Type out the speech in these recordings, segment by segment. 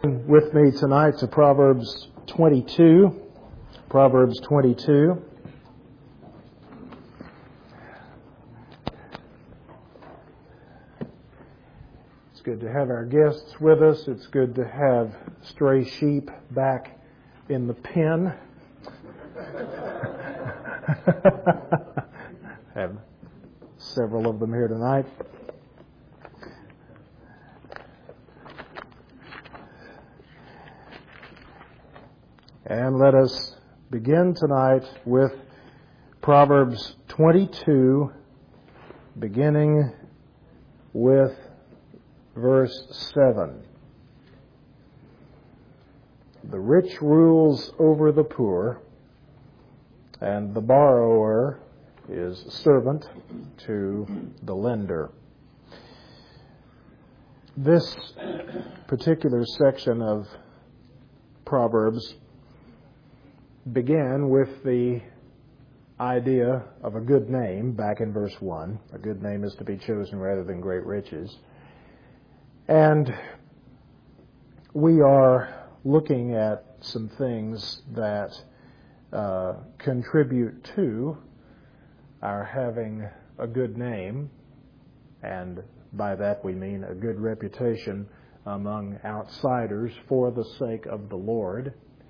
With me tonight to Proverbs 22. Proverbs 22. It's good to have our guests with us. It's good to have stray sheep back in the pen. Have several of them here tonight. And let us begin tonight with Proverbs 22, beginning with verse 7. The rich rules over the poor, and the borrower is servant to the lender. This particular section of Proverbs began with the idea of a good name back in verse 1. A good name is to be chosen rather than great riches. And we are looking at some things that contribute to our having a good name, and by that we mean a good reputation among outsiders for the sake of the Lord.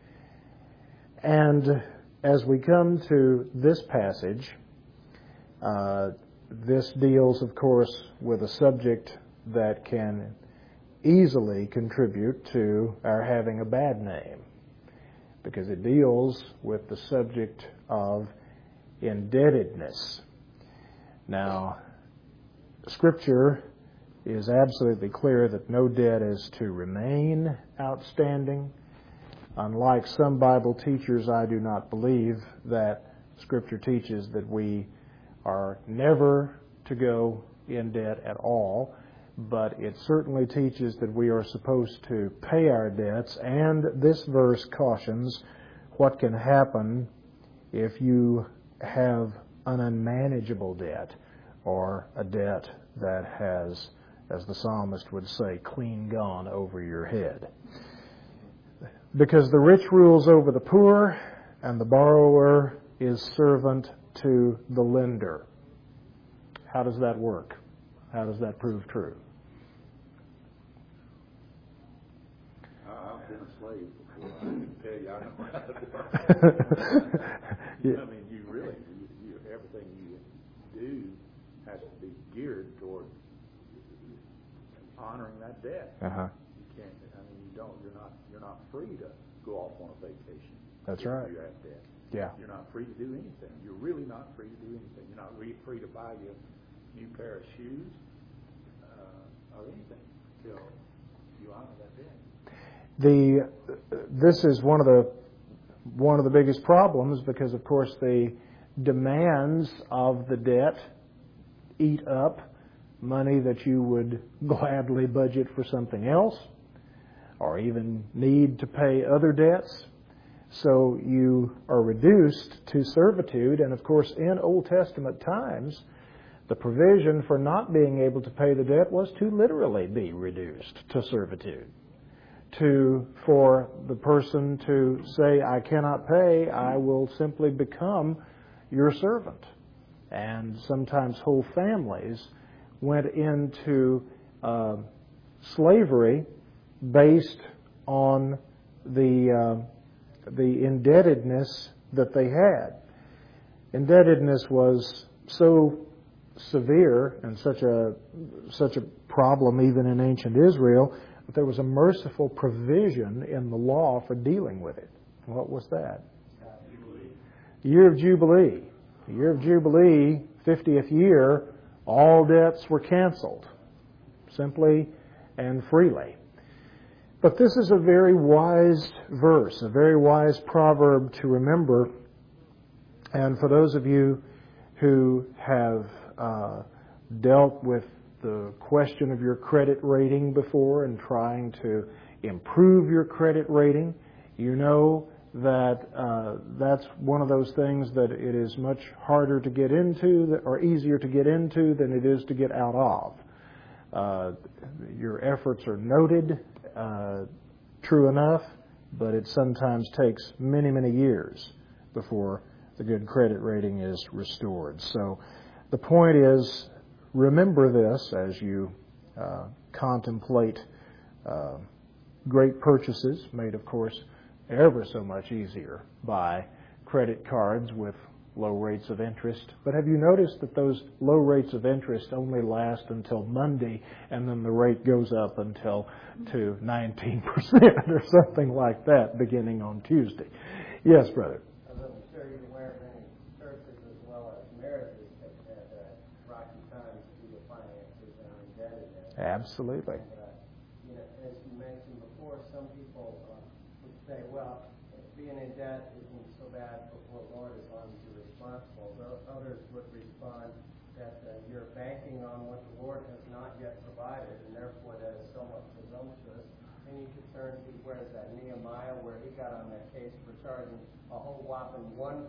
And as we come to this passage, this deals, of course, with a subject that can easily contribute to our having a bad name, because it deals with the subject of indebtedness. Now, Scripture is absolutely clear that no debt is to remain outstanding. Unlike some Bible teachers, I do not believe that Scripture teaches that we are never to go in debt at all, but it certainly teaches that we are supposed to pay our debts, and this verse cautions what can happen if you have an unmanageable debt, or a debt that has, as the psalmist would say, clean gone over your head. Because the rich rules over the poor, and the borrower is servant to the lender. How does that work? How does that prove true? I've been a slave before. I can tell you, I know how it works. I mean, you really, everything you do has to be geared toward honoring that debt. Uh-huh. You're not free to go off on a vacation. That's right. You have debt. Yeah. You're not free to do anything. You're really not free to do anything. You're not really free to buy you a new pair of shoes or anything until you honor that debt. This is one of the biggest problems, because of course the demands of the debt eat up money that you would gladly budget for something else, or even need to pay other debts. So you are reduced to servitude. And of course, in Old Testament times, the provision for not being able to pay the debt was to literally be reduced to servitude. For the person to say, I cannot pay, I will simply become your servant. And sometimes whole families went into slavery based on the indebtedness that they had. Indebtedness was so severe and such a problem even in ancient Israel that there was a merciful provision in the law for dealing with it. What was that? Jubilee. Year of Jubilee. The year of Jubilee, 50th year, all debts were canceled, simply and freely. But this is a very wise verse, a very wise proverb to remember. And for those of you who have dealt with the question of your credit rating before and trying to improve your credit rating, you know that that's one of those things that it is much harder to get into or easier to get into than it is to get out of. Your efforts are noted. true enough, but it sometimes takes many, many years before the good credit rating is restored. So the point is, remember this as you contemplate great purchases, made, of course, ever so much easier by credit cards with low rates of interest. But have you noticed that those low rates of interest only last until Monday, and then the rate goes up until to 19% or something like that beginning on Tuesday? Yes, brother. I'm sure you're aware of many churches as well as marriages have had rocky times due to finances and indebtedness. Absolutely. And, as you mentioned before, some people would say, well, being in debt isn't so bad before the Lord as long as you're responsible. Others would respond that you're banking on what the Lord has not yet provided, and therefore that is somewhat presumptuous. And you could turn to, where is that, Nehemiah, where he got on that case for charging a whole whopping 1%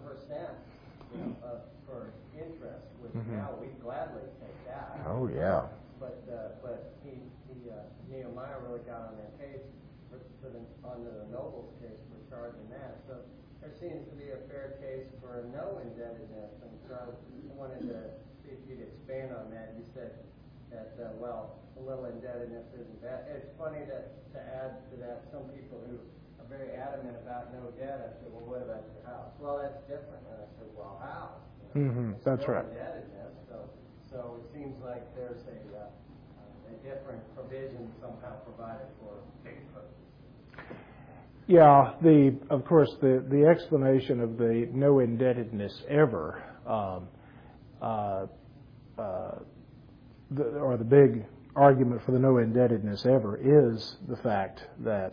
for interest, which now we'd gladly take that. Oh, yeah. But Nehemiah really got on that case under the Noble's case for charging that. So there seems to be a fair case for no indebtedness. And so I wanted to see if you'd expand on that. You said that, well, a little indebtedness isn't bad. It's funny that to add to that, some people who are very adamant about no debt, I said, well, what about your house? Well, that's different. And I said, well, how? That's right. Indebtedness. So it seems like there's a different provision somehow provided for big purposes. Yeah, of course, the explanation of the no indebtedness ever, or the big argument for the no indebtedness ever is the fact that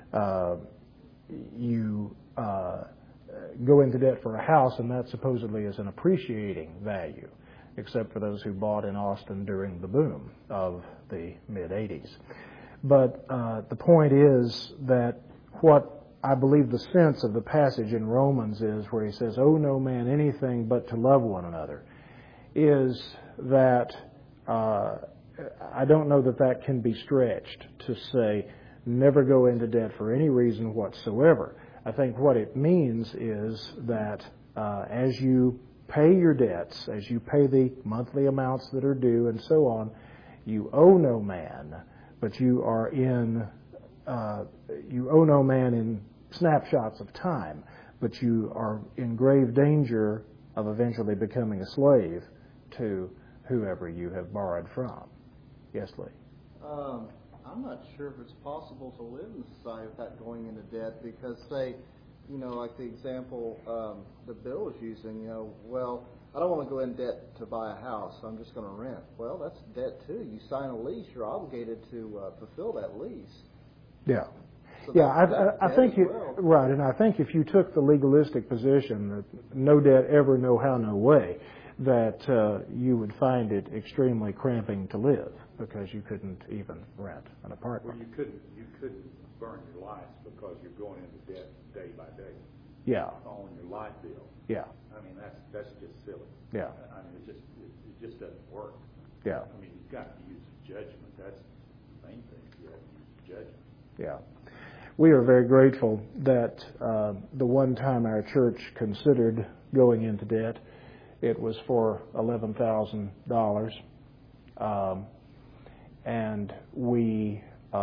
you go into debt for a house, and that supposedly is an appreciating value, except for those who bought in Austin during the boom of the mid-'80s. But the point is that what I believe the sense of the passage in Romans is, where he says, "Owe no man anything but to love one another," is that I don't know that can be stretched to say never go into debt for any reason whatsoever. I think what it means is that as you pay your debts, as you pay the monthly amounts that are due and so on, you owe no man, but you owe no man in snapshots of time, but you are in grave danger of eventually becoming a slave to whoever you have borrowed from. Yes, Lee? I'm not sure if it's possible to live in society without going into debt, because, say, like the example that Bill was using, well, I don't want to go in debt to buy a house, so I'm just going to rent. Well, that's debt too. You sign a lease, you're obligated to fulfill that lease. Yeah. So I think right, and I think if you took the legalistic position that no debt ever, no how, no way, that you would find it extremely cramping to live, because you couldn't even rent an apartment. Well, you couldn't burn your life because you're going into debt day by day. Yeah. On your light bill. Yeah. I mean, that's just silly. Yeah. I mean, it just doesn't work. Yeah. I mean, you've got to use judgment. That's the main thing. You have to use judgment. Yeah. We are very grateful that the one time our church considered going into debt, it was for $11,000, and we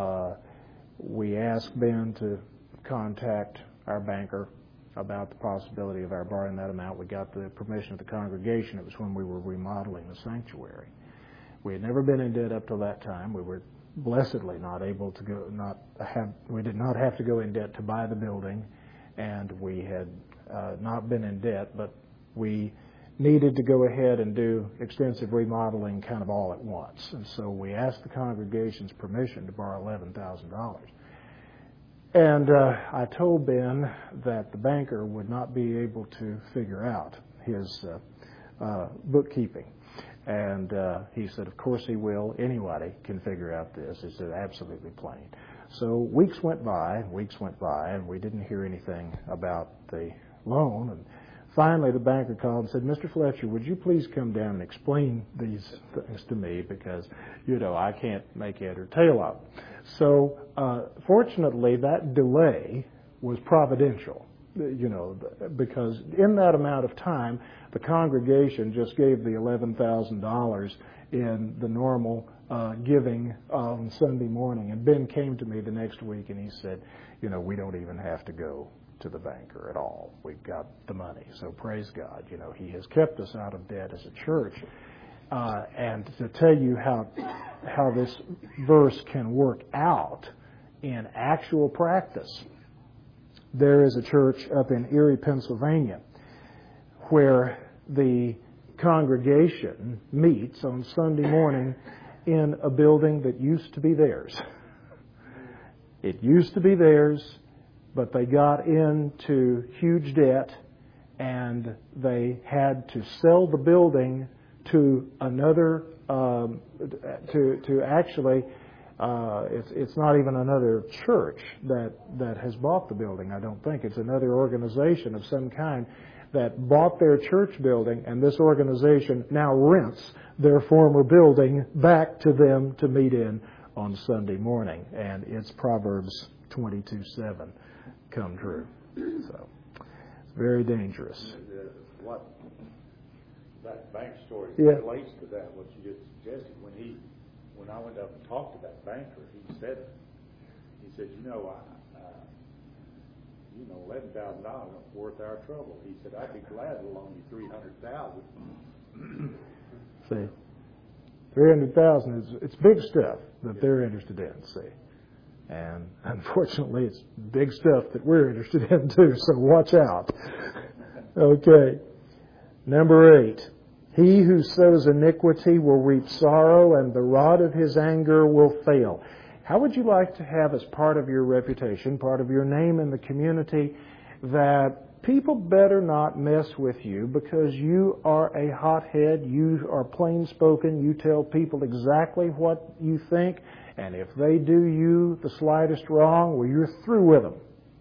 asked Ben to contact our banker about the possibility of our borrowing that amount. We got the permission of the congregation. It was when we were remodeling the sanctuary. We had never been in debt up till that time. We were blessedly not able to we did not have to go in debt to buy the building, and we had not been in debt, but we needed to go ahead and do extensive remodeling kind of all at once. And so we asked the congregation's permission to borrow $11,000. And I told Ben that the banker would not be able to figure out his bookkeeping. And he said, of course he will. Anybody can figure out this. He said, absolutely plain. So weeks went by, and we didn't hear anything about the loan. And finally the banker called and said, Mr. Fletcher, would you please come down and explain these things to me because, I can't make head or tail of it. So fortunately, that delay was providential, because in that amount of time, the congregation just gave the $11,000 in the normal giving on Sunday morning. And Ben came to me the next week and he said, we don't even have to go to the banker at all. We've got the money. So praise God. He has kept us out of debt as a church. And to tell you how this verse can work out in actual practice, there is a church up in Erie, Pennsylvania, where the congregation meets on Sunday morning in a building that used to be theirs. It used to be theirs, but they got into huge debt and they had to sell the building to another, to actually, it's not even another church that has bought the building, I don't think. It's another organization of some kind that bought their church building, and this organization now rents their former building back to them to meet in on Sunday morning. And it's Proverbs 22:7 come true. So it's very dangerous. What that bank story relates to that, what you just suggested. When I went up and talked to that banker, he said, $11,000 worth our trouble. He said, I'd be glad to loan you $300,000. See, $300,000 it's big stuff that they're interested in. See, and unfortunately, it's big stuff that we're interested in too. So watch out. Okay, number 8. He who sows iniquity will reap sorrow, and the rod of his anger will fail. How would you like to have as part of your reputation, part of your name in the community, that people better not mess with you because you are a hothead, you are plain spoken, you tell people exactly what you think, and if they do you the slightest wrong, well, you're through with them.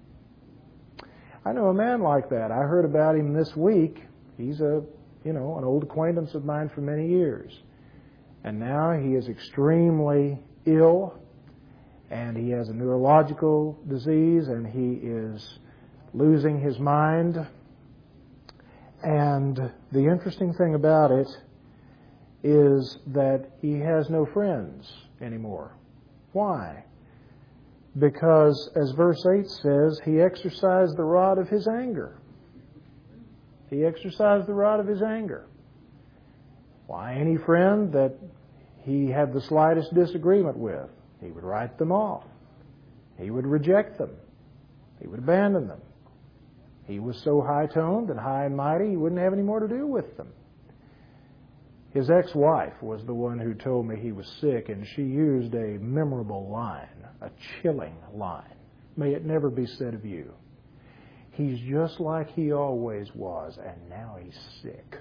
I know a man like that. I heard about him this week. He's an old acquaintance of mine for many years. And now he is extremely ill, and he has a neurological disease, and he is losing his mind. And the interesting thing about it is that he has no friends anymore. Why? Because, as verse 8 says, he exercised the rod of his anger. He exercised the rod of his anger. Why? Any friend that he had the slightest disagreement with, he would write them off. He would reject them. He would abandon them. He was so high-toned and high and mighty, he wouldn't have any more to do with them. His ex-wife was the one who told me he was sick, and she used a memorable line, a chilling line. May it never be said of you. He's just like he always was, and now he's sick.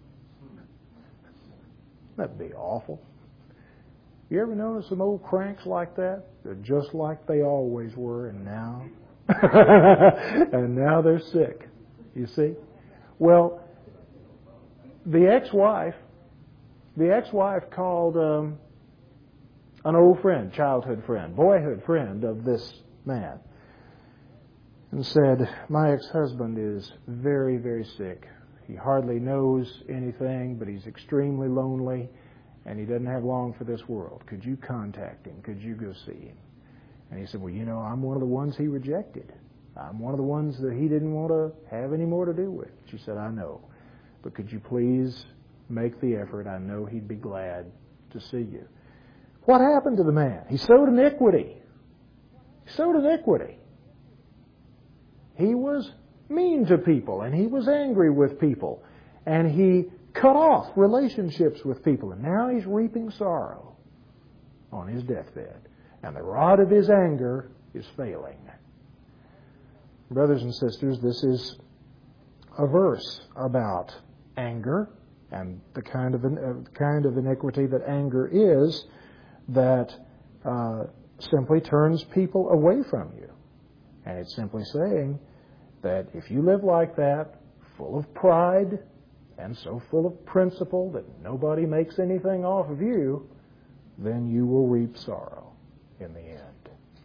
That'd be awful. You ever notice some old cranks like that? They're just like they always were, and now and now they're sick. You see? Well, the ex-wife called an old friend, childhood friend, boyhood friend of this man, and said, my ex-husband is very, very sick. He hardly knows anything, but he's extremely lonely, and he doesn't have long for this world. Could you contact him? Could you go see him? And he said, well, I'm one of the ones he rejected. I'm one of the ones that he didn't want to have any more to do with. She said, I know. But could you please make the effort? I know he'd be glad to see you. What happened to the man? He sowed iniquity. He sowed iniquity. He was mean to people, and he was angry with people, and he cut off relationships with people, and now he's reaping sorrow on his deathbed. And the rod of his anger is failing. Brothers and sisters, this is a verse about anger and the kind of iniquity that anger is, that simply turns people away from you. And it's simply saying that if you live like that, full of pride and so full of principle that nobody makes anything off of you, then you will reap sorrow in the end.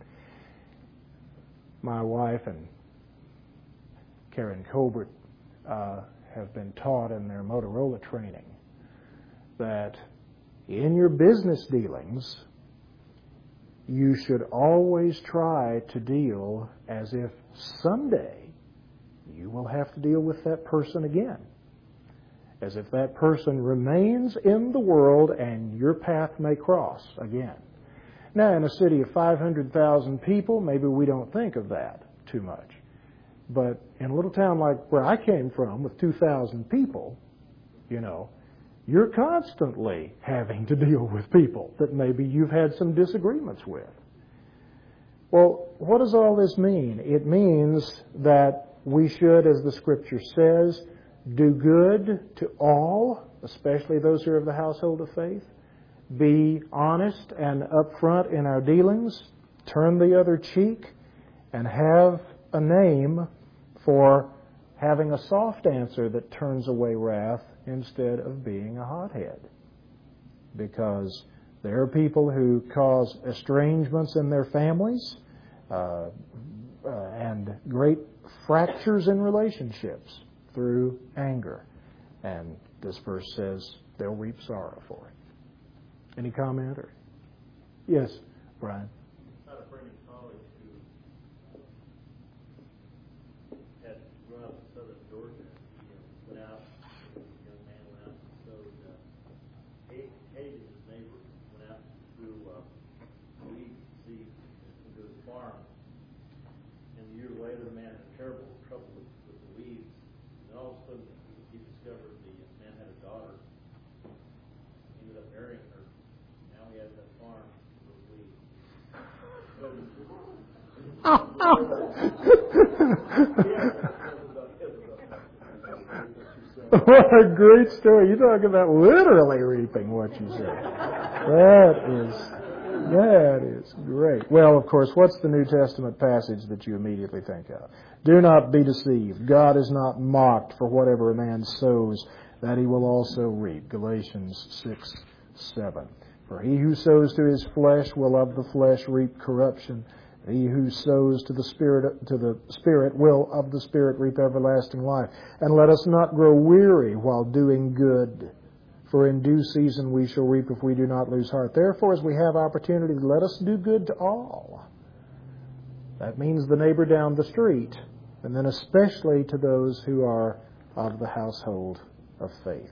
My wife and Karen Colbert have been taught in their Motorola training that in your business dealings, you should always try to deal as if someday you will have to deal with that person again. As if that person remains in the world and your path may cross again. Now, in a city of 500,000 people, maybe we don't think of that too much. But in a little town like where I came from with 2,000 people, you're constantly having to deal with people that maybe you've had some disagreements with. Well, what does all this mean? It means that we should, as the Scripture says, do good to all, especially those who are of the household of faith. Be honest and upfront in our dealings. Turn the other cheek and have a name for having a soft answer that turns away wrath instead of being a hothead. Because there are people who cause estrangements in their families and great fractures in relationships through anger. And this verse says they'll reap sorrow for it. Any comment? Or? Yes, Brian. I had a friend in college who had grown up in southern Georgia. He went out, a young man went out and sowed hay to his neighbor, went out to weed seed into his farm. And a year later, the man had terrible trouble with the weeds. And all of a sudden, he discovered the man had a daughter. He ended up marrying her. Now he has that farm with weeds. What a great story. You're talking about literally reaping what you said. That is great. Well, of course, what's the New Testament passage that you immediately think of? Do not be deceived. God is not mocked, for whatever a man sows, that he will also reap. Galatians 6:7. For he who sows to his flesh will of the flesh reap corruption. He who sows to the Spirit will of the Spirit reap everlasting life. And let us not grow weary while doing good, for in due season we shall reap if we do not lose heart. Therefore, as we have opportunity, let us do good to all. That means the neighbor down the street, and then especially to those who are of the household of faith.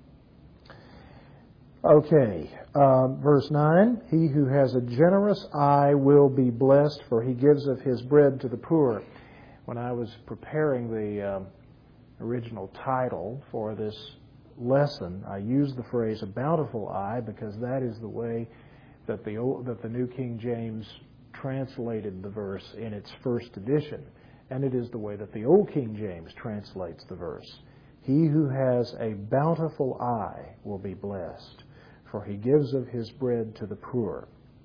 Okay, verse 9, he who has a generous eye will be blessed, for he gives of his bread to the poor. When I was preparing the original title for this lesson, I used the phrase a bountiful eye because that is the way that the New King James translated the verse in its first edition, and it is the way that the Old King James translates the verse. He who has a bountiful eye will be blessed, for he gives of his bread to the poor.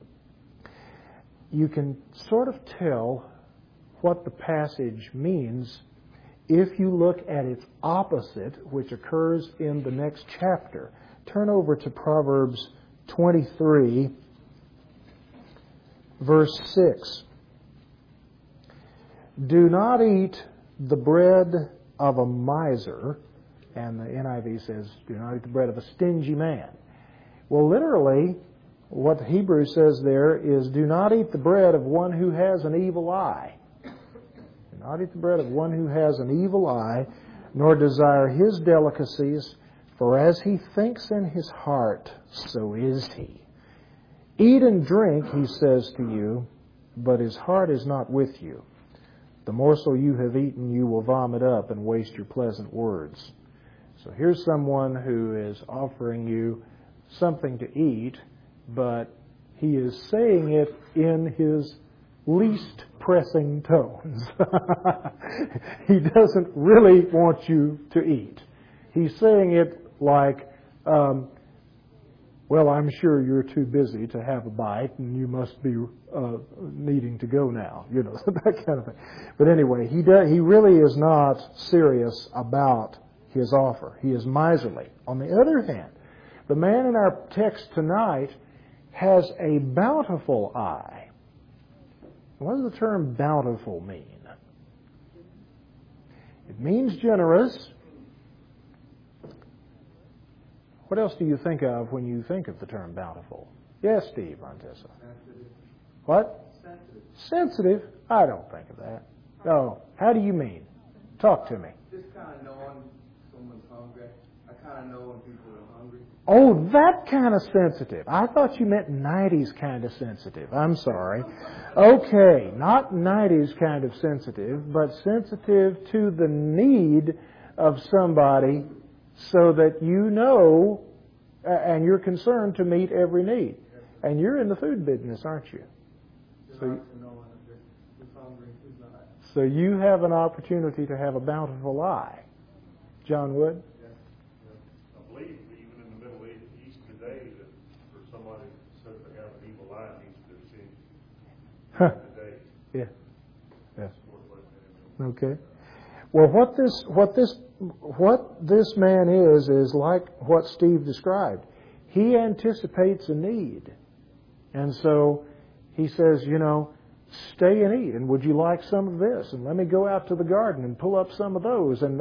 You can sort of tell what the passage means if you look at its opposite, which occurs in the next chapter. Turn over to Proverbs 23, verse 6. Do not eat the bread of a miser, and the NIV says, do not eat the bread of a stingy man. Well, literally, what the Hebrew says there is, do not eat the bread of one who has an evil eye. Do not eat the bread of one who has an evil eye, nor desire his delicacies, for as he thinks in his heart, so is he. Eat and drink, he says to you, but his heart is not with you. The morsel you have eaten you will vomit up and waste your pleasant words. So here's someone who is offering you something to eat, but he is saying it in his least pressing tones. He doesn't really want you to eat. He's saying it like, well, I'm sure you're too busy to have a bite, and you must be needing to go now. You know, that kind of thing. But anyway, he really is not serious about his offer. He is miserly. On the other hand, the man in our text tonight has a bountiful eye. What does the term bountiful mean? It means generous. What else do you think of when you think of the term bountiful? Yes, Steve Montessa. Sensitive. What? Sensitive. Sensitive? I don't think of that. No. How do you mean? Talk to me. Just kind of knowing someone's hungry. I kind of know when people are hungry. Oh, that kind of sensitive. I thought you meant 90s kind of sensitive. I'm sorry. Okay, not 90s kind of sensitive, but sensitive to the need of somebody so that you know and you're concerned to meet every need. And you're in the food business, aren't you? Just So, like to know who's hungry, who's not. so you have an opportunity to have a bountiful eye. John Wood? I believe even in the Middle East today that for somebody said they have an evil eye means they're seeing Huh. today. Yeah. Yes. Sort of like that. Okay. Well, what this man is like what Steve described. He anticipates a need. And so he says, you know, stay and eat, and would you like some of this? And let me go out to the garden and pull up some of those, and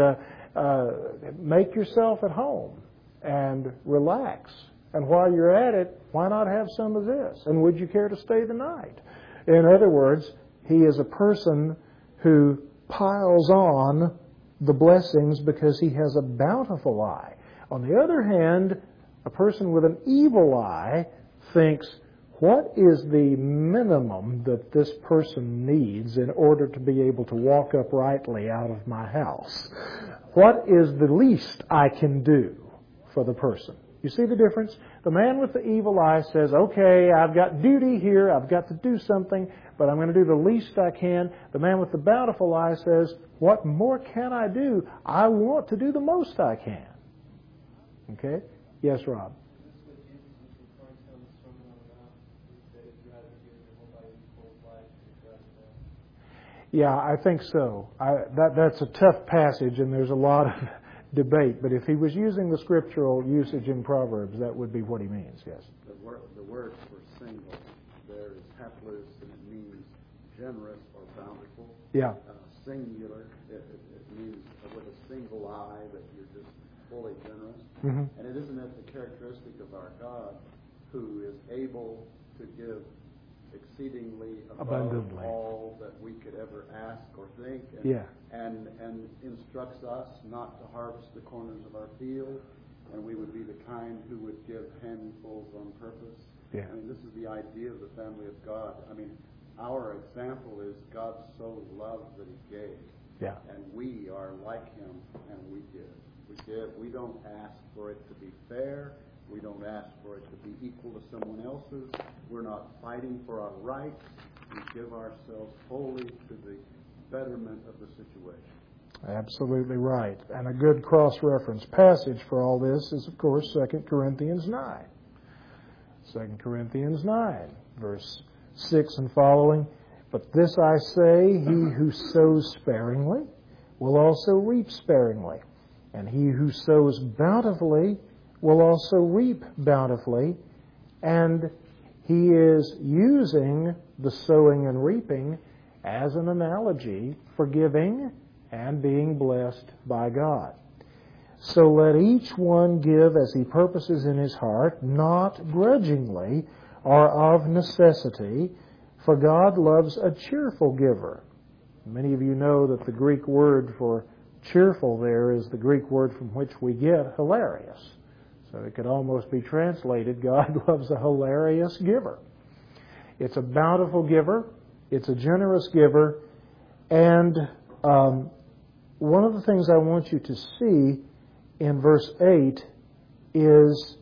make yourself at home and relax. And while you're at it, why not have some of this? And would you care to stay the night? In other words, he is a person who piles on the blessings because he has a bountiful eye. On the other hand, a person with an evil eye thinks, what is the minimum that this person needs in order to be able to walk uprightly out of my house? What is the least I can do for the person? You see the difference? The man with the evil eye says, okay, I've got duty here, I've got to do something, but I'm going to do the least I can. The man with the bountiful eye says, what more can I do? I want to do the most I can. Okay? Yes, Rob? Yeah, I think so. That's a tough passage, and there's a lot of debate. But if he was using the scriptural usage in Proverbs, that would be what he means, yes. The word for single there is hapless, and it means generous or bountiful. Yeah. Singular, it means with a single eye that you're just fully generous. Mm-hmm. And it isn't that the characteristic of our God, who is able to give exceedingly above abundantly all that we could ever ask or think, and instructs us not to harvest the corners of our field, and we would be the kind who would give handfuls on purpose. Yeah. I mean, this is the idea of the family of God. I mean, our example is God so loved that He gave. Yeah. And we are like Him, and we give. We give. We don't ask for it to be fair. We don't ask for it to be equal to someone else's. We're not fighting for our rights. We give ourselves wholly to the betterment of the situation. Absolutely right. And a good cross-reference passage for all this is, of course, 2 Corinthians 9. 2 Corinthians 9, verse 6 and following. But this I say, he who sows sparingly will also reap sparingly. And he who sows bountifully will also reap bountifully. And he is using the sowing and reaping as an analogy for giving and being blessed by God. So let each one give as he purposes in his heart, not grudgingly or of necessity, for God loves a cheerful giver. Many of you know that the Greek word for cheerful there is the Greek word from which we get hilarious. So it could almost be translated, God loves a hilarious giver. It's a bountiful giver. It's a generous giver. And one of the things I want you to see in verse 8 is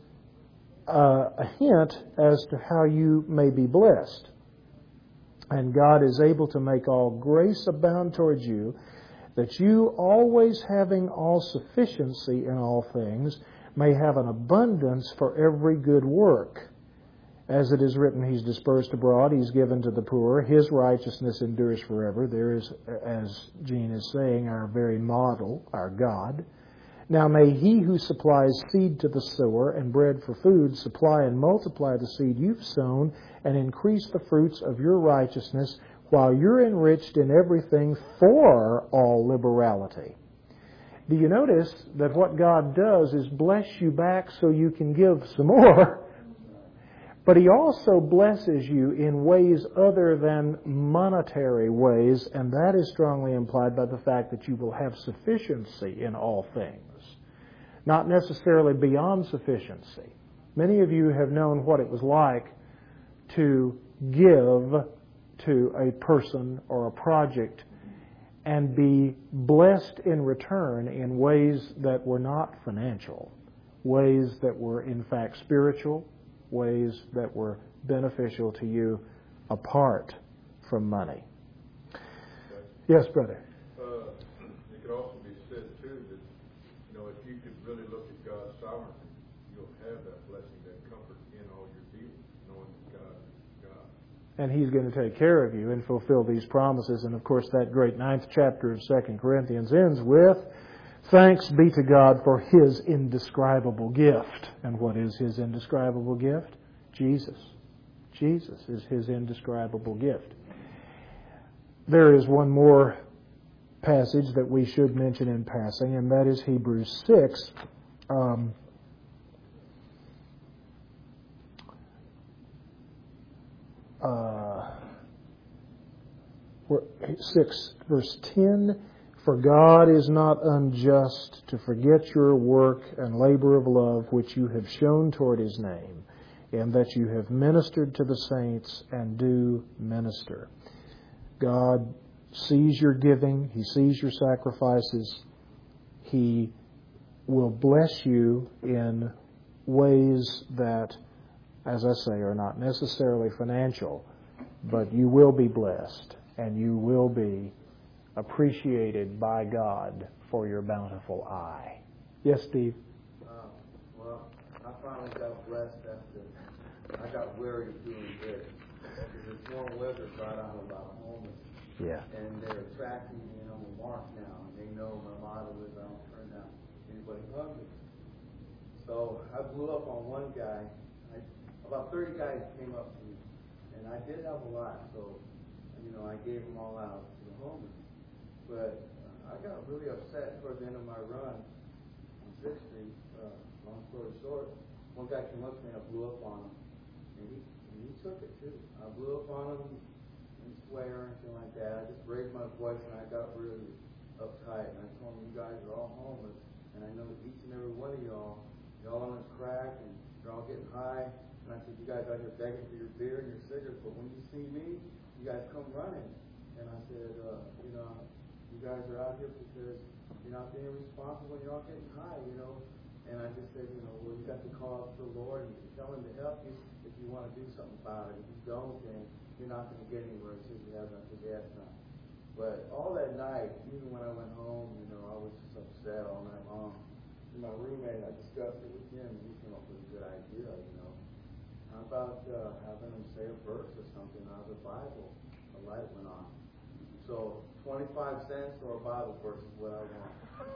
a hint as to how you may be blessed. And God is able to make all grace abound towards you, that you always having all sufficiency in all things may have an abundance for every good work. As it is written, He's dispersed abroad, He's given to the poor, His righteousness endures forever. There is, as Gene is saying, our very model, our God. Now may He who supplies seed to the sower and bread for food supply and multiply the seed you've sown and increase the fruits of your righteousness while you're enriched in everything for all liberality. Do you notice that what God does is bless you back so you can give some more? But He also blesses you in ways other than monetary ways, and that is strongly implied by the fact that you will have sufficiency in all things, not necessarily beyond sufficiency. Many of you have known what it was like to give to a person or a project and be blessed in return in ways that were not financial, ways that were in fact spiritual, ways that were beneficial to you apart from money. Yes, brother. It could also be said too that, if you could really look at God's sovereignty, you'll have that blessing, that comfort in all your dealings, knowing that God is God. And He's going to take care of you and fulfill these promises. And of course, that great 9th chapter of 2 Corinthians ends with, thanks be to God for His indescribable gift. And what is His indescribable gift? Jesus. Jesus is His indescribable gift. There is one more passage that we should mention in passing, and that is Hebrews 6. 6 verse 10, for God is not unjust to forget your work and labor of love which you have shown toward His name, and that you have ministered to the saints and do minister. God sees your giving. He sees your sacrifices. He will bless you in ways that, as I say, are not necessarily financial, but you will be blessed and you will be appreciated by God for your bountiful eye. Yes, Steve? Well, I finally got blessed after I got weary of doing good. Because this warm weather brought on a lot of homeless. Yeah. And they're tracking me, and I'm a mark now. And they know my motto is I don't turn down anybody hungry. So I blew up on one guy. About 30 guys came up to me. And I did have a lot, so, I gave them all out to the homeless. But I got really upset toward the end of my run on 6th Street. Long story short, one guy came up to me and I blew up on him. And he took it too. I blew up on him, didn't swear or anything like that. I just raised my voice and I got really uptight. And I told him, you guys are all homeless. And I know each and every one of y'all on this crack and you're all getting high. And I said, you guys out here begging for your beer and your cigarettes, but when you see me, you guys come running. And I said, you guys are out here because you're not being responsible when you're all getting high, And I just said, well, you got to call out to the Lord and tell Him to help you if you want to do something about it. If you don't, then you're not going to get anywhere until you have nothing to ask now. But all that night, even when I went home, I was just upset all night long. And my roommate, I discussed it with him, and he came up with a good idea, How about having him say a verse or something out of the Bible? The light went on. So 25 cents or a Bible verse is what I want.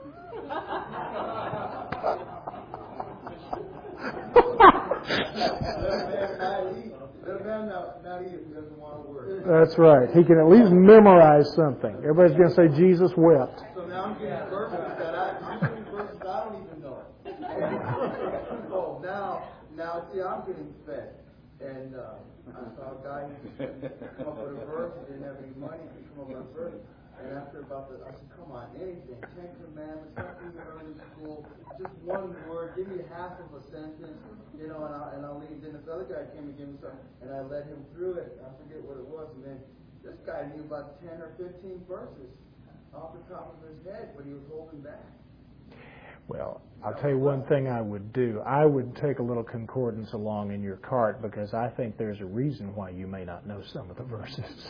Let a man not eat if he doesn't want to work. That's right. He can at least memorize something. Everybody's going to say Jesus wept. So now I'm getting verses I don't even know. So now see, I'm getting fed. And I saw a guy who come up with a verse. He didn't have any money. He come up with a verse. And after I said, come on, anything. 10 Commandments, something you learned in school. Just one word. Give me half of a sentence, and I'll leave. Then this other guy came and gave me something, and I led him through it. I forget what it was. And then this guy knew about 10 or 15 verses off the top of his head, but he was holding back. Well, I'll tell you one thing I would do. I would take a little concordance along in your cart because I think there's a reason why you may not know some of the verses.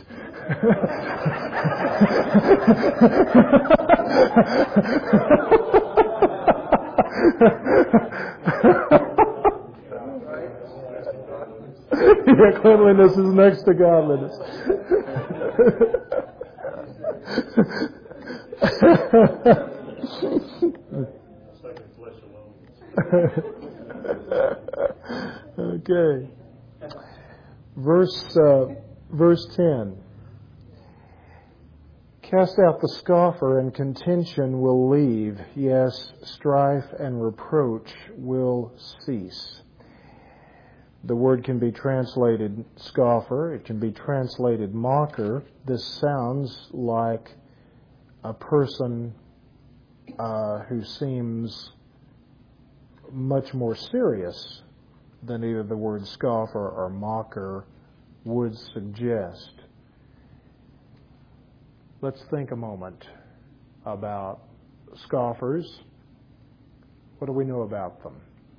Yeah, cleanliness is next to godliness. Second flesh alone. Okay. Verse 10. Cast out the scoffer, and contention will leave. Yes, strife and reproach will cease. The word can be translated scoffer. It can be translated mocker. This sounds like a person who seems much more serious than either the word scoffer or mocker would suggest. Let's think a moment about scoffers. What do we know about them?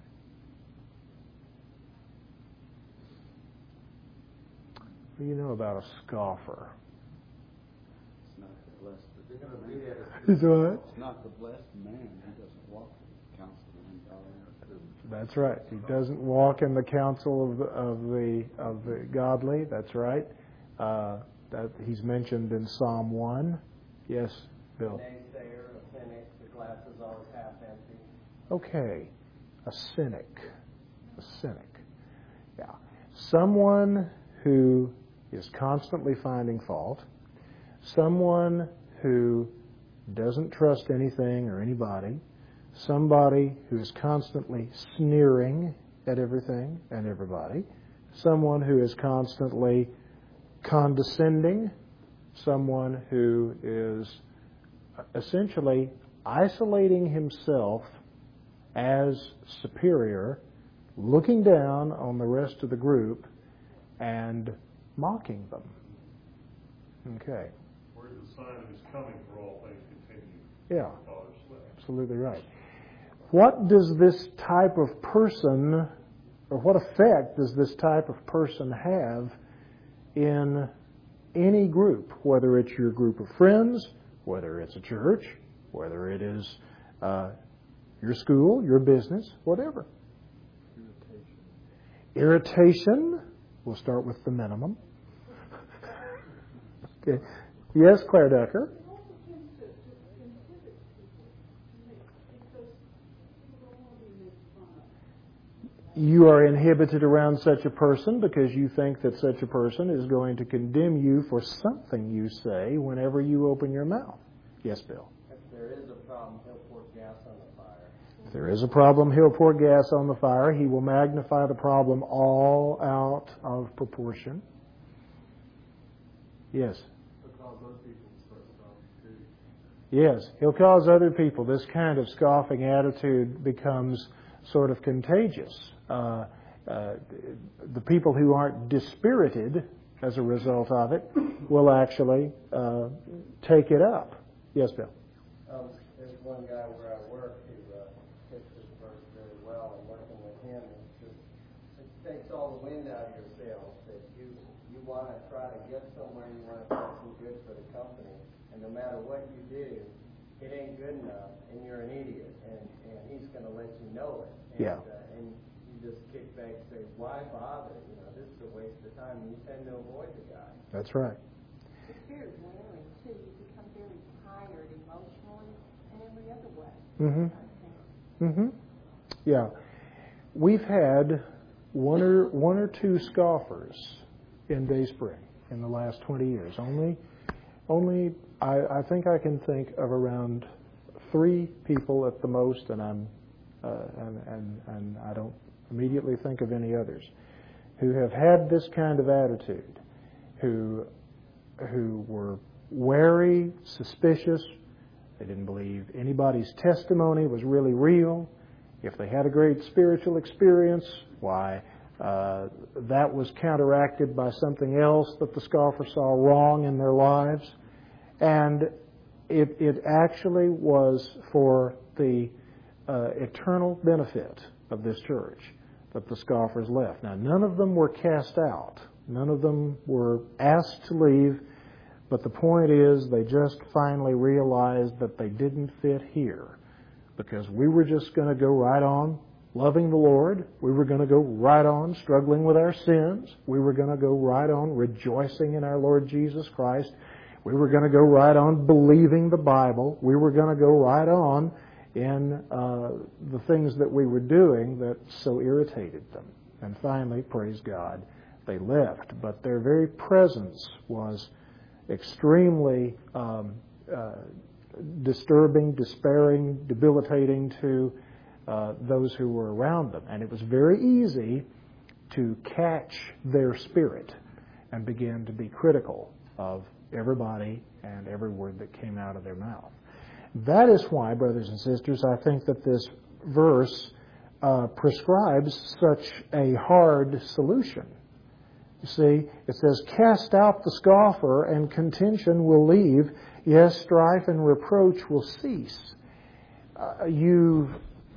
What do you know about a scoffer? It's not the blessed. They're going to read it. Is what? It's not the blessed man. He doesn't walk in the counsel of godly. That's right. He doesn't walk in the counsel of the godly. That's right. That he's mentioned in Psalm 1. Yes, Bill. Naysayer, a cynic, the glass is always half empty. Okay, a cynic. A cynic. Yeah. Someone who is constantly finding fault. Someone who doesn't trust anything or anybody. Somebody who is constantly sneering at everything and everybody. Someone who is constantly condescending. Someone who is essentially isolating himself as superior, looking down on the rest of the group and mocking them. Okay. Where's the sign of his coming for all things continue? Yeah. Father slept. Absolutely right. What does this type of person, or what effect does this type of person have in any group, whether it's your group of friends, whether it's a church, whether it is your school, your business, whatever? Irritation. We'll start with the minimum. Okay. Yes, Claire Decker. You are inhibited around such a person because you think that such a person is going to condemn you for something you say whenever you open your mouth. Yes, Bill. If there is a problem, he'll pour gas on the fire. If there is a problem, he'll pour gas on the fire. He will magnify the problem all out of proportion. Yes. He'll cause other people to start scoffing too. Yes, he'll cause other people. This kind of scoffing attitude becomes sort of contagious. The people who aren't dispirited as a result of it will actually take it up. Yes, Bill. There's one guy where I work who fits this verse very well, and working with him, it takes all the wind out of your sails. That you want to try to get somewhere, you want to do some good for the company, and no matter what you do, it ain't good enough, and you're an idiot, and he's going to let you know it. And, and you just kick back and say, why bother? You know, this is a waste of time, and you tend to avoid the guy. That's right. It's very wearing, too. You become very tired emotionally and every other way. Yeah. We've had one or two scoffers in Dayspring in the last 20 years. Only I think I can think of around 3 people at the most, and I don't immediately think of any others who have had this kind of attitude, who were wary, suspicious. They didn't believe anybody's testimony was really real. If they had a great spiritual experience, why, that was counteracted by something else that the scoffer saw wrong in their lives. And it actually was for the eternal benefit of this church that the scoffers left. Now, none of them were cast out. None of them were asked to leave. But the point is, they just finally realized that they didn't fit here, because we were just going to go right on loving the Lord. We were going to go right on struggling with our sins. We were going to go right on rejoicing in our Lord Jesus Christ. We were going to go right on believing the Bible. We were going to go right on in the things that we were doing that so irritated them. And finally, praise God, they left. But their very presence was extremely disturbing, despairing, debilitating to those who were around them. And it was very easy to catch their spirit and begin to be critical of everybody and every word that came out of their mouth. That is why, brothers and sisters, I think that this verse prescribes such a hard solution. You see, it says, cast out the scoffer and contention will leave. Yes, strife and reproach will cease. You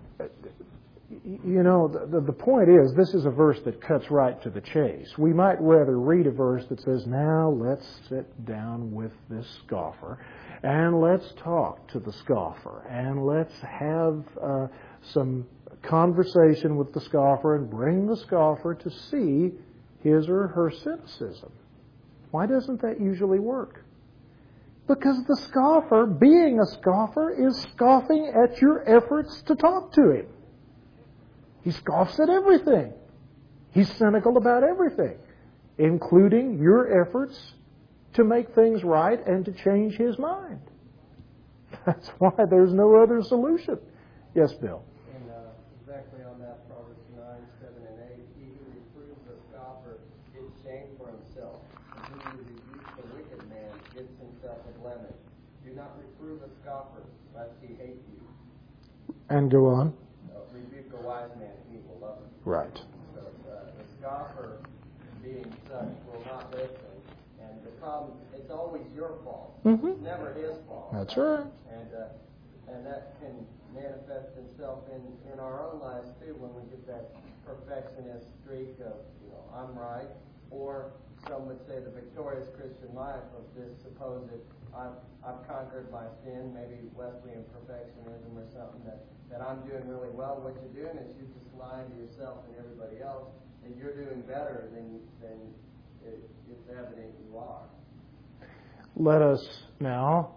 know, the point is, this is a verse that cuts right to the chase. We might rather read a verse that says, now let's sit down with this scoffer and let's talk to the scoffer and let's have some conversation with the scoffer and bring the scoffer to see his or her cynicism. Why doesn't that usually work? Because the scoffer, being a scoffer, is scoffing at your efforts to talk to him. He scoffs at everything. He's cynical about everything, including your efforts to make things right and to change his mind. That's why there's no other solution. Yes, Bill? And exactly on that, Proverbs 9, 7, and 8, he who reproves the scoffer gets shame for himself. And he who rebukes the wicked man gives himself a blemish. Do not reprove a scoffer, lest he hate you. And go on. Rebuke a wise man, and he will love him. Right. So the scoffer, being such, will not listen. And the problem, it's always your fault. Mm-hmm. It's never his fault. That's right. And that can manifest itself in our own lives too, when we get that perfectionist streak of, I'm right, or some would say the victorious Christian life of this supposed I've conquered my sin, maybe Wesleyan perfectionism or something, that I'm doing really well. What you're doing is you're just lying to yourself and everybody else, and you're doing better than it's evident you are. Let us now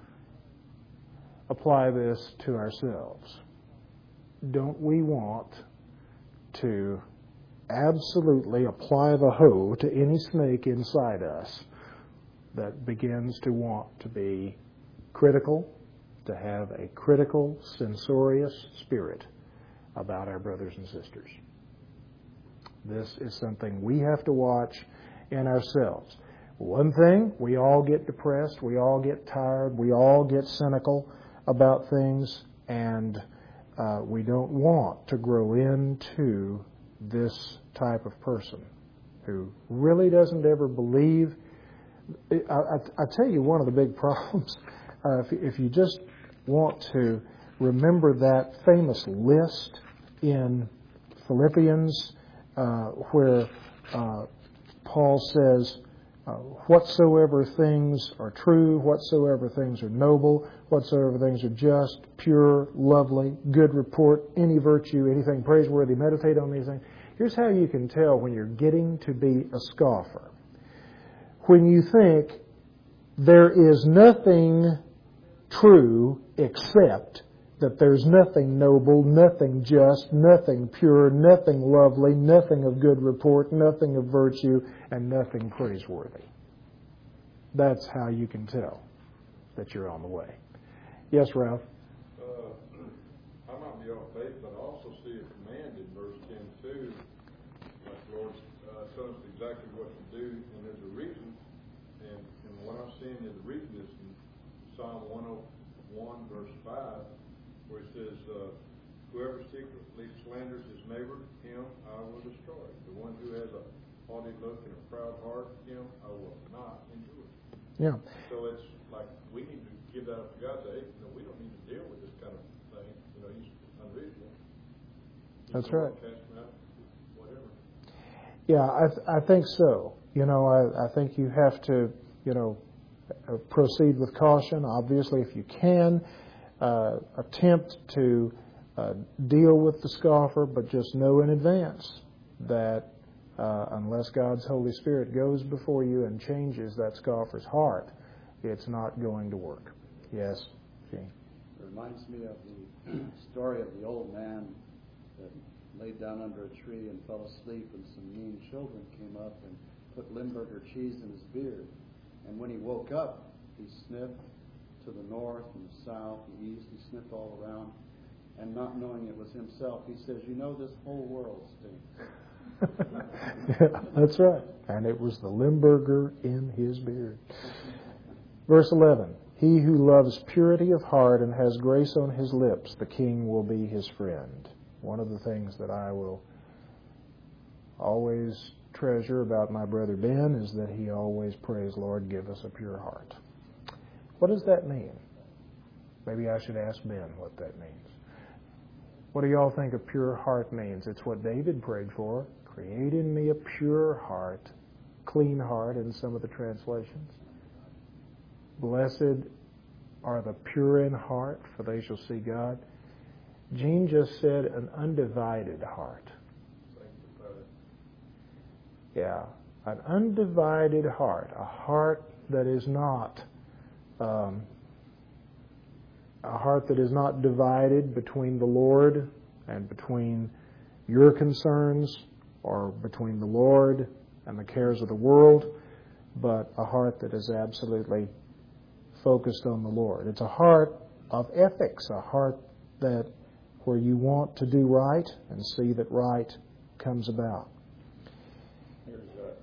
apply this to ourselves. Don't we want to absolutely apply the hoe to any snake inside us that begins to want to be critical, to have a critical, censorious spirit about our brothers and sisters? This is something we have to watch in ourselves. One thing, we all get depressed, we all get tired, we all get cynical about things, and we don't want to grow into this type of person who really doesn't ever believe. I tell you, one of the big problems, if you just want to remember that famous list in Philippians where Paul says, whatsoever things are true, whatsoever things are noble, whatsoever things are just, pure, lovely, good report, any virtue, anything praiseworthy, meditate on these things. Here's how you can tell when you're getting to be a scoffer. When you think there is nothing true except that there's nothing noble, nothing just, nothing pure, nothing lovely, nothing of good report, nothing of virtue, and nothing praiseworthy. That's how you can tell that you're on the way. Yes, Ralph? I might be off base, but I also see a command in verse 10 too. Like the Lord tells us exactly what to do, and there's a reason. And what I'm seeing is the reason is in Psalm 101, verse 5, where it says, whoever secretly slanders his neighbor, him I will destroy. The one who has a haughty look and a proud heart, him I will not endure. Yeah. So it's like we need to give that up to God. Say, hey, we don't need to deal with this kind of thing. He's unreasonable. That's right. Cast him out, whatever. Yeah, I think so. I think you have to, proceed with caution. Obviously, if you can, attempt to deal with the scoffer, but just know in advance that unless God's Holy Spirit goes before you and changes that scoffer's heart, it's not going to work. Yes, Gene? It reminds me of the story of the old man that laid down under a tree and fell asleep, and some mean children came up and put Limburger cheese in his beard. And when he woke up, he sniffed to the north and the south, the east, he sniffed all around, and not knowing it was himself, he says, "You know, this whole world stinks." Yeah, that's right. And it was the Limburger in his beard. Verse 11, he who loves purity of heart and has grace on his lips, the king will be his friend. One of the things that I will always treasure about my brother Ben is that he always prays, "Lord, give us a pure heart." What does that mean? Maybe I should ask Ben what that means. What do y'all think a pure heart means? It's what David prayed for. Create in me a pure heart, clean heart in some of the translations. Blessed are the pure in heart, for they shall see God. Gene just said an undivided heart. Yeah, an undivided heart, a heart that is not divided between the Lord and between your concerns, or between the Lord and the cares of the world, but a heart that is absolutely focused on the Lord. It's a heart of ethics, a heart that where you want to do right and see that right comes about. There's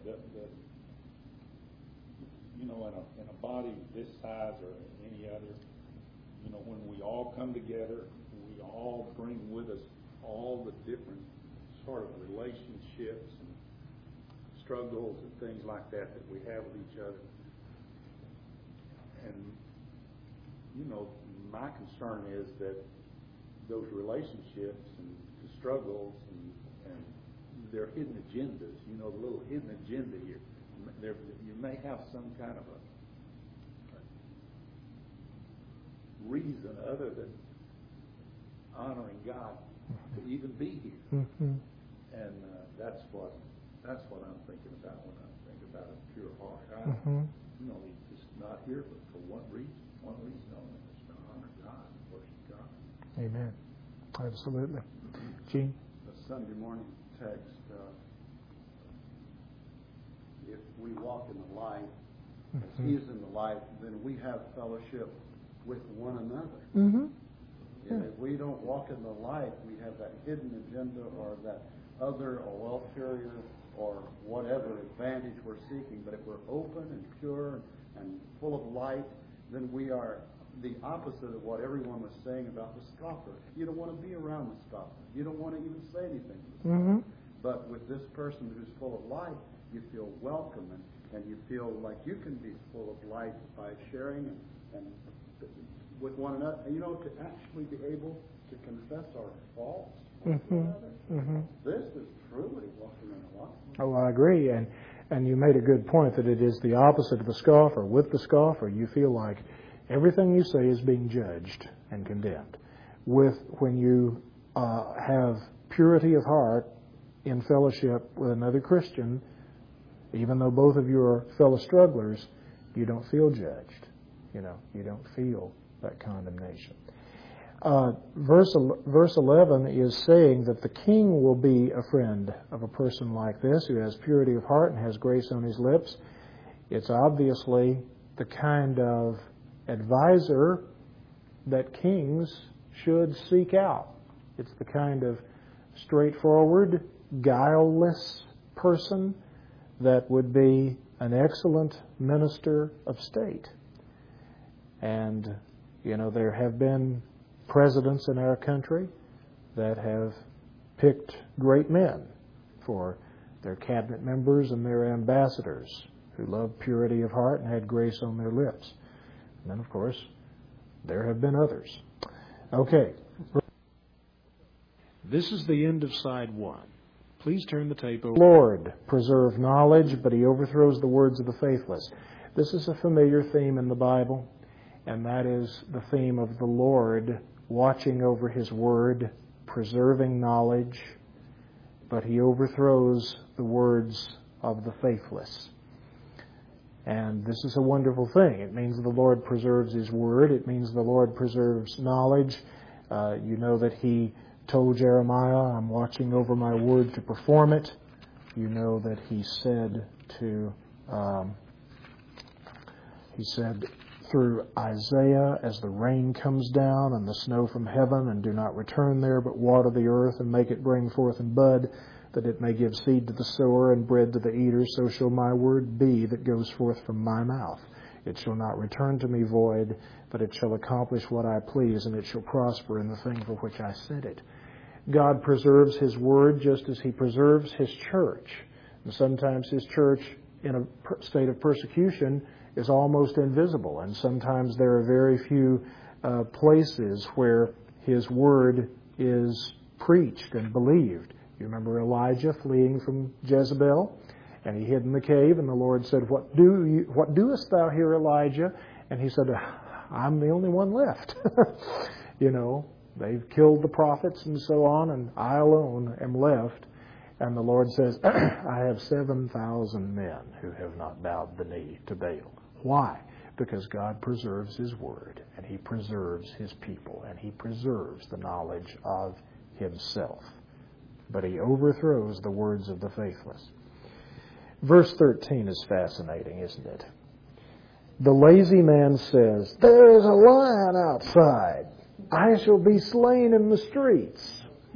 in a body this size or any other, when we all come together, we all bring with us all the different sort of relationships and struggles and things like that we have with each other. And, my concern is that those relationships and the struggles and their hidden agendas, the little hidden agenda here, you may have some kind of a reason other than honoring God to even be here. Mm-hmm. And that's what I'm thinking about when I think about a pure heart. He's just not here for one reason only, is to honor God and worship God. Amen. Absolutely. Gene? The Sunday morning text, if we walk in the light, as He is in the light, then we have fellowship with one another. Mm-hmm. And if we don't walk in the light, we have that hidden agenda or that other or ulterior or whatever advantage we're seeking. But if we're open and pure and full of light, then we are the opposite of what everyone was saying about the scoffer. You don't want to be around the scoffer. You don't want to even say anything to the scoffer. Mm-hmm. But with this person who's full of light, you feel welcome and you feel like you can be full of light by sharing and with one another. And, to actually be able to confess our faults with one another. Mm-hmm. This is truly walking in the light. Oh, I agree. And you made a good point that it is the opposite of the scoffer. With the scoffer, you feel like everything you say is being judged and condemned. When you have purity of heart in fellowship with another Christian, even though both of you are fellow strugglers, you don't feel judged. You don't feel that condemnation. Verse 11 is saying that the king will be a friend of a person like this who has purity of heart and has grace on his lips. It's obviously the kind of advisor that kings should seek out. It's the kind of straightforward, guileless person that would be an excellent minister of state. And, there have been presidents in our country that have picked great men for their cabinet members and their ambassadors who loved purity of heart and had grace on their lips. And then, of course, there have been others. Okay. This is the end of side 1. Please turn the tape over. Lord, preserve knowledge, but He overthrows the words of the faithless. This is a familiar theme in the Bible, and that is the theme of the Lord watching over His Word preserving knowledge, but He overthrows the words of the faithless. And this is a wonderful thing. It means the Lord preserves His Word. It means the Lord preserves knowledge. You know that He told Jeremiah, I'm watching over my word to perform it. You know that He said through Isaiah, as the rain comes down and the snow from heaven, and do not return there, but water the earth and make it bring forth and bud, that it may give seed to the sower and bread to the eater, so shall my word be that goes forth from my mouth. It shall not return to me void, but it shall accomplish what I please, and it shall prosper in the thing for which I sent it. God preserves His Word just as He preserves His church. And sometimes His church, in a state of persecution, is almost invisible. And sometimes there are very few places where His Word is preached and believed. You remember Elijah fleeing from Jezebel? And he hid in the cave, and the Lord said, What doest thou here, Elijah? And he said, I'm the only one left. You know, they've killed the prophets and so on, and I alone am left. And the Lord says, I have 7,000 men who have not bowed the knee to Baal. Why? Because God preserves His Word, and He preserves His people, and He preserves the knowledge of Himself. But He overthrows the words of the faithless. Verse 13 is fascinating, isn't it? The lazy man says, there is a lion outside. I shall be slain in the streets.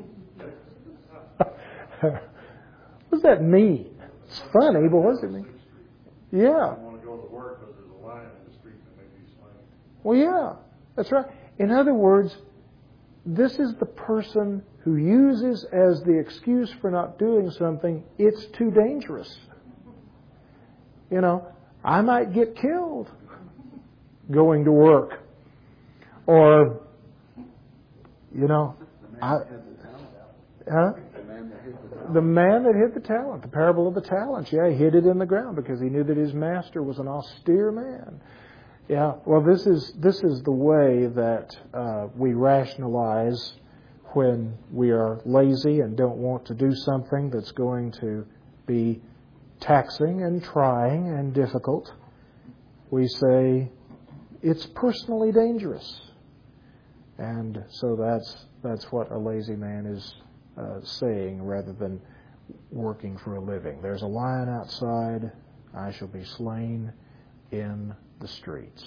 What does that mean? It's funny, but what does it mean? Yeah. I don't want to go to work because there's a lion in the street that may be slain. Well, yeah, that's right. In other words, this is the person who uses as the excuse for not doing something, it's too dangerous. You know, I might get killed going to work. Or, you know, the man that hid the talent, the parable of the talents. Yeah, he hid it in the ground because he knew that his master was an austere man. Yeah, well, this is the way that we rationalize when we are lazy and don't want to do something that's going to be taxing and trying and difficult. We say, it's personally dangerous. And so that's what a lazy man is saying rather than working for a living. There's a lion outside. I shall be slain in the streets.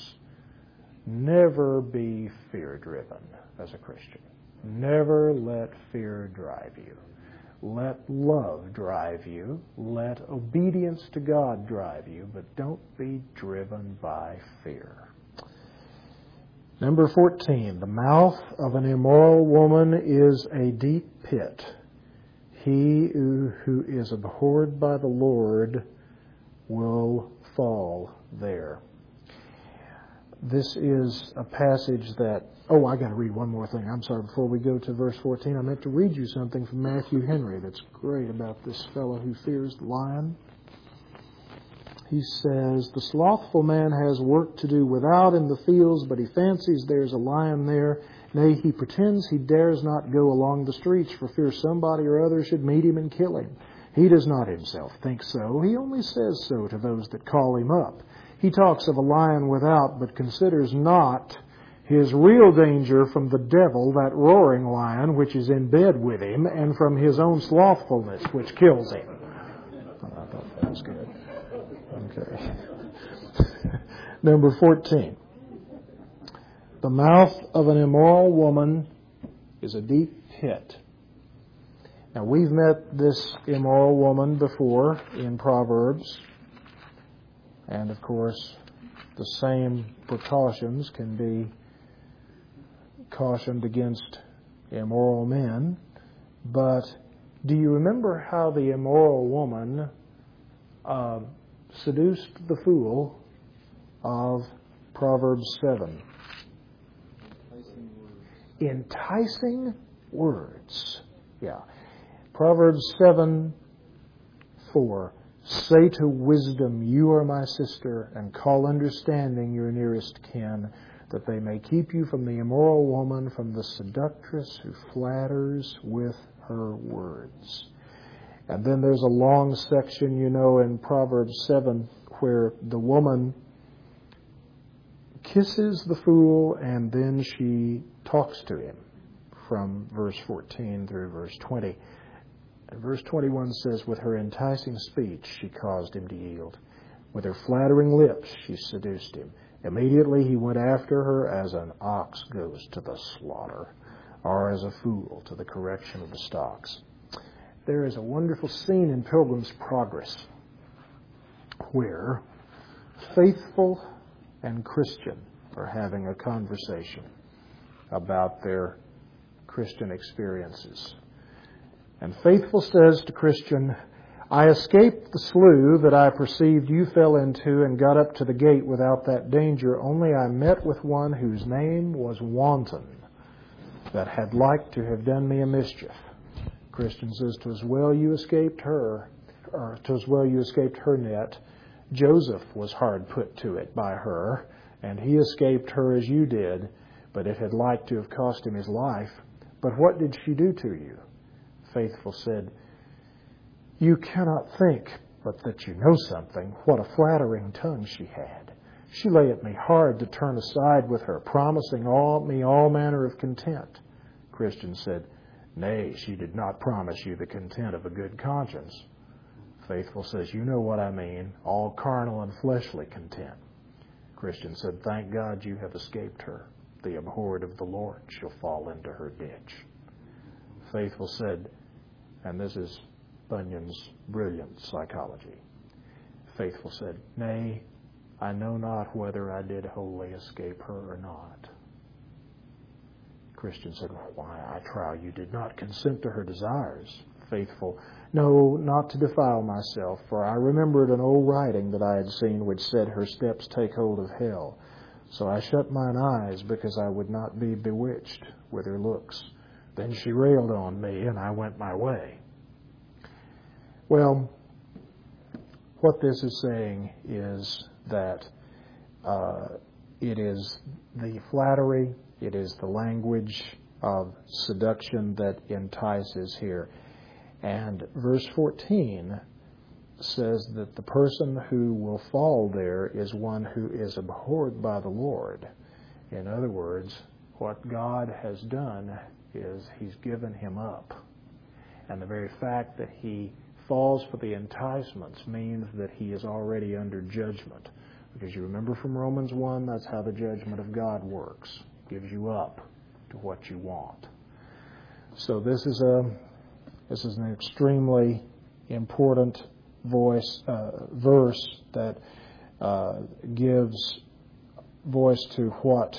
Never be fear-driven as a Christian. Never let fear drive you. Let love drive you. Let obedience to God drive you, but don't be driven by fear. Number 14, the mouth of an immoral woman is a deep pit. He who is abhorred by the Lord will fall there. This is a passage that... Oh, I got to read one more thing. I'm sorry, before we go to verse 14, I meant to read you something from Matthew Henry that's great about this fellow who fears the lion. He says, the slothful man has work to do without in the fields, but he fancies there's a lion there. Nay, he pretends he dares not go along the streets for fear somebody or other should meet him and kill him. He does not himself think so. He only says so to those that call him up. He talks of a lion without, but considers not his real danger from the devil, that roaring lion which is in bed with him, and from his own slothfulness which kills him. I thought that was good. Okay. Number 14. The mouth of an immoral woman is a deep pit. Now, we've met this immoral woman before in Proverbs. And, of course, the same precautions can be cautioned against immoral men. But do you remember how the immoral woman seduced the fool of Proverbs 7? Enticing words. Yeah. Proverbs 7:4. Say to wisdom, you are my sister, and call understanding your nearest kin. that they may keep you from the immoral woman, from the seductress who flatters with her words. And then there's a long section, in Proverbs 7, where the woman kisses the fool and then she talks to him, from verse 14 through verse 20. And verse 21 says, with her enticing speech she caused him to yield. With her flattering lips she seduced him. Immediately he went after her as an ox goes to the slaughter, or as a fool to the correction of the stocks. There is a wonderful scene in Pilgrim's Progress where Faithful and Christian are having a conversation about their Christian experiences. And Faithful says to Christian, I escaped the slough that I perceived you fell into and got up to the gate without that danger, only I met with one whose name was Wanton, that had like to have done me a mischief. Christian says, 'twas well you escaped her, or 'twas well you escaped her net. Joseph was hard put to it by her, and he escaped her as you did, but it had like to have cost him his life. But what did she do to you? Faithful said, you cannot think but that you know something. What a flattering tongue she had. She lay at me hard to turn aside with her, promising me all manner of content. Christian said, nay, she did not promise you the content of a good conscience. Faithful says, you know what I mean, all carnal and fleshly content. Christian said, thank God you have escaped her. The abhorred of the Lord shall fall into her ditch. Faithful said, and this is Bunyan's brilliant psychology. Faithful said, nay, I know not whether I did wholly escape her or not. Christian said, why, I trow you did not consent to her desires. Faithful, no, not to defile myself, for I remembered an old writing that I had seen which said her steps take hold of hell. So I shut mine eyes because I would not be bewitched with her looks. Then she railed on me and I went my way. Well, what this is saying is that it is the flattery, it is the language of seduction that entices here. And verse 14 says that the person who will fall there is one who is abhorred by the Lord. In other words, what God has done is He's given him up. And the very fact that he falls for the enticements means that he is already under judgment. Because you remember from Romans 1, that's how the judgment of God works. It gives you up to what you want. So this is an extremely important verse that gives voice to what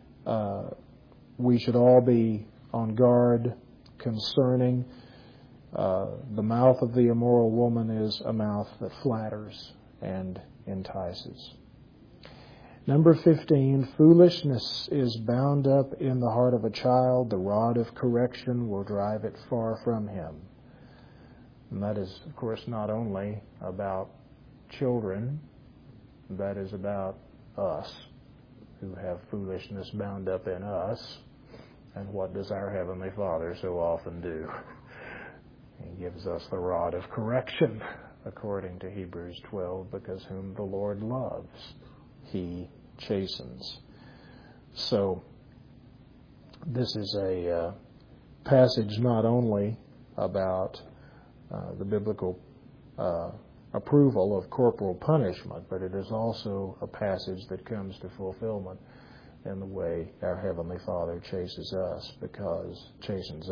we should all be on guard concerning. The mouth of the immoral woman is a mouth that flatters and entices. Number 15, foolishness is bound up in the heart of a child. The rod of correction will drive it far from him. And that is, of course, not only about children, that is about us who have foolishness bound up in us. And what does our Heavenly Father so often do? He gives us the rod of correction, according to Hebrews 12, because whom the Lord loves, He chastens. So, this is a passage not only about the biblical approval of corporal punishment, but it is also a passage that comes to fulfillment in the way our Heavenly Father chases us, chases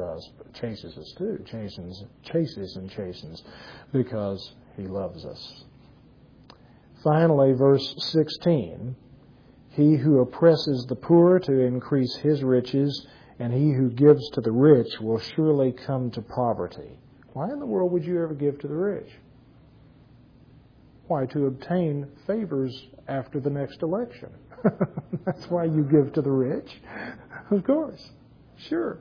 and chastens, because He loves us. Finally, verse 16, he who oppresses the poor to increase his riches, and he who gives to the rich will surely come to poverty. Why in the world would you ever give to the rich? Why, to obtain favors after the next election. That's why you give to the rich. Of course. Sure.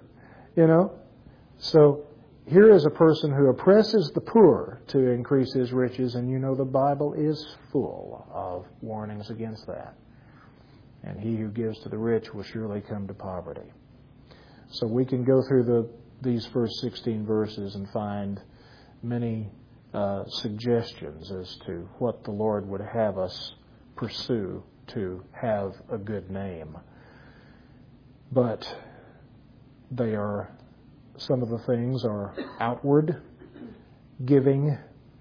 So here is a person who oppresses the poor to increase his riches, and the Bible is full of warnings against that. and he who gives to the rich will surely come to poverty. So we can go through these first 16 verses and find many suggestions as to what the Lord would have us pursue to have a good name. But some of the things are outward, giving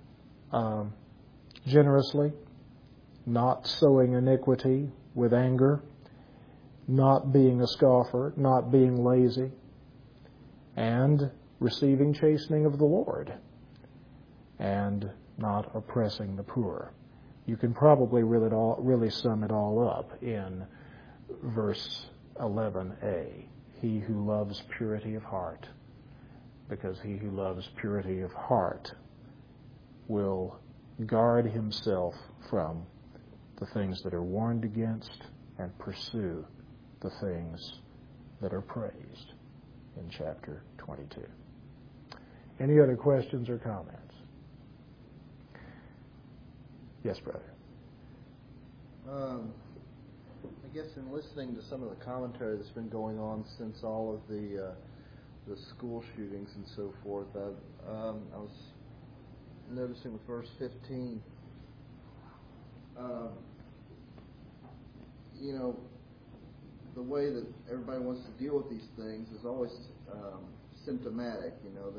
generously, not sowing iniquity with anger, not being a scoffer, not being lazy, and receiving chastening of the Lord, and not oppressing the poor. You can probably really sum it all up in verse 11a. He who loves purity of heart, because he who loves purity of heart will guard himself from the things that are warned against and pursue the things that are praised in chapter 22. Any other questions or comments? Yes, brother. I guess in listening to some of the commentary that's been going on since all of the school shootings and so forth, I was noticing with verse 15, the way that everybody wants to deal with these things is always symptomatic.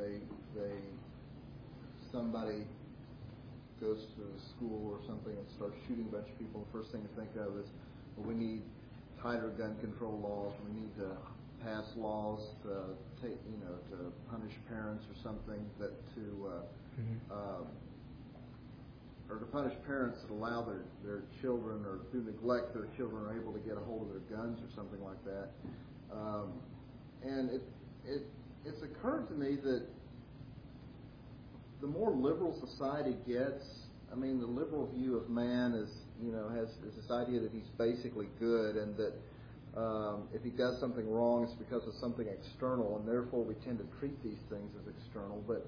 Somebody goes to school or something and starts shooting a bunch of people. The first thing to think of is, well, we need tighter gun control laws. We need to pass laws to punish parents or something or to punish parents that allow their children, or through neglect their children are able to get a hold of their guns or something like that. And it's occurred to me that the more liberal society gets, the liberal view of man is has this idea that he's basically good, and that if he does something wrong, it's because of something external, and therefore we tend to treat these things as external. But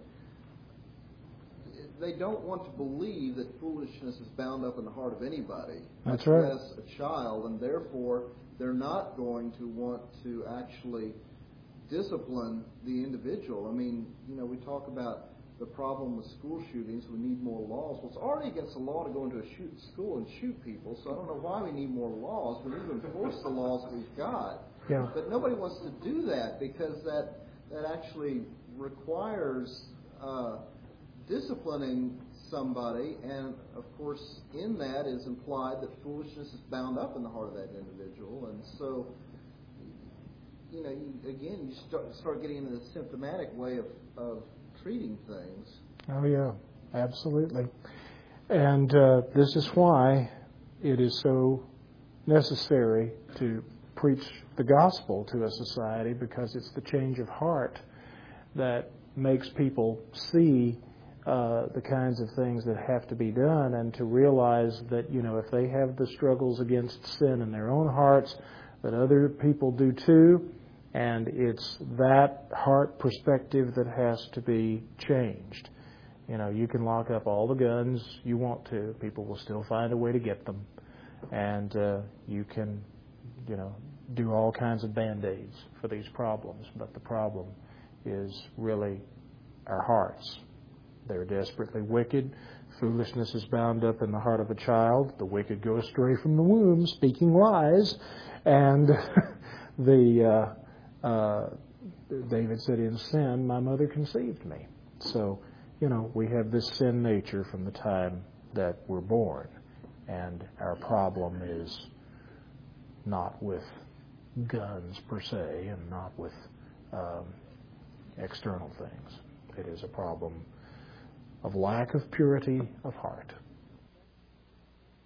they don't want to believe that foolishness is bound up in the heart of anybody, That's right. As a child, and therefore they're not going to want to actually discipline the individual. We talk about the problem with school shootings. We need more laws. Well, it's already against the law to go into a school and shoot people, so I don't know why we need more laws. We need to enforce the laws that we've got. Yeah. But nobody wants to do that, because that actually requires disciplining somebody, and of course in that is implied that foolishness is bound up in the heart of that individual. And so you start getting into the symptomatic way of treating things. Oh yeah, absolutely. And this is why it is so necessary to preach the gospel to a society, because it's the change of heart that makes people see the kinds of things that have to be done, and to realize that, if they have the struggles against sin in their own hearts, that other people do too, and it's that heart perspective that has to be changed. You can lock up all the guns you want to, people will still find a way to get them, and you can, do all kinds of band-aids for these problems, but the problem is really our hearts. They're desperately wicked. Foolishness is bound up in the heart of a child. The wicked go astray from the womb, speaking lies. And David said, in sin, my mother conceived me. So, we have this sin nature from the time that we're born. And our problem is not with guns per se, and not with external things. It is a problem of lack of purity of heart.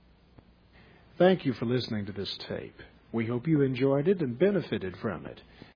Thank you for listening to this tape. We hope you enjoyed it and benefited from it.